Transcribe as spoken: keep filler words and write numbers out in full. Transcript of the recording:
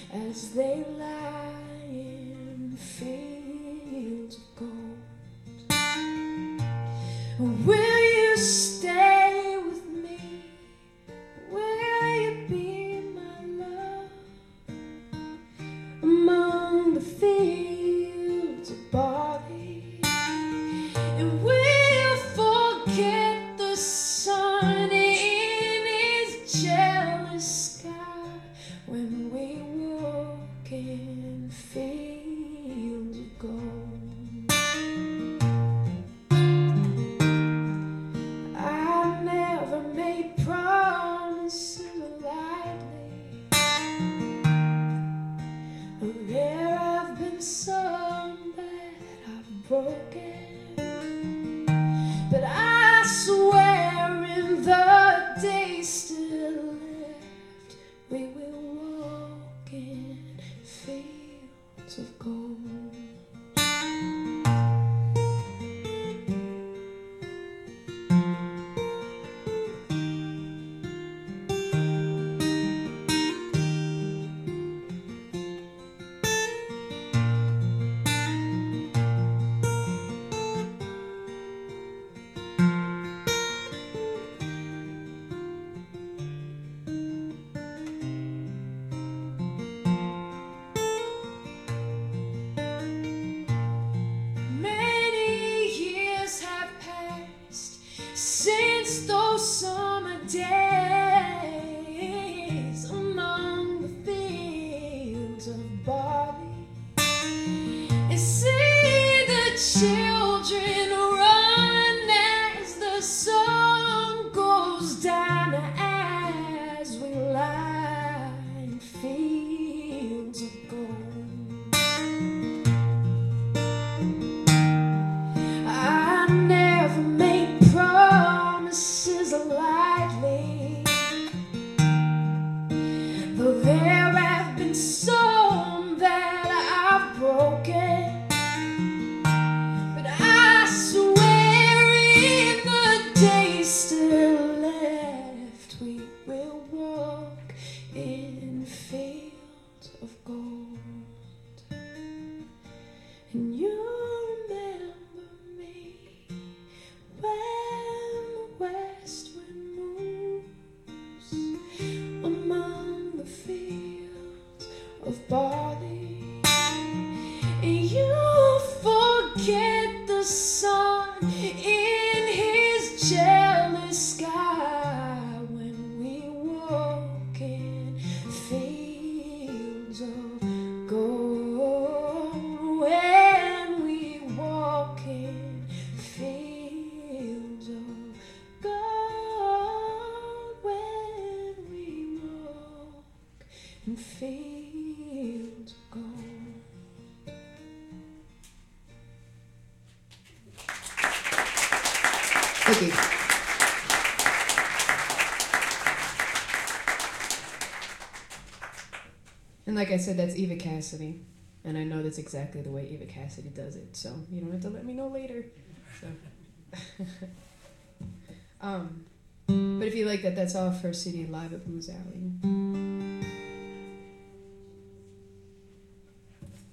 as they lie in fields of gold. Will you stay with me? Will you be my love among the fields of barley? And will you forget the sun in his jealous sky when we walk in fields of gold? There have been some that I've broken, but I swear in the days still left, we will walk in fields of gold. Since those summer days among the fields of barley, and see the children run as the sun goes down, as we lie in fields of gold. I never made promises lightly, though there have been some that I've broken, but I swear in the days still left, we will walk in fields of gold. And you remember me when the west wind moves among the fields of barley, and you forget the sun in his jealous sky when we walk in fields of gold. When we walk in fields of gold, when we walk in fields of gold. Thank you. And like I said, that's Eva Cassidy. And I know that's exactly the way Eva Cassidy does it. So you don't have to let me know later. So. um, but if you like that, that's off her C D Live at Blues Alley.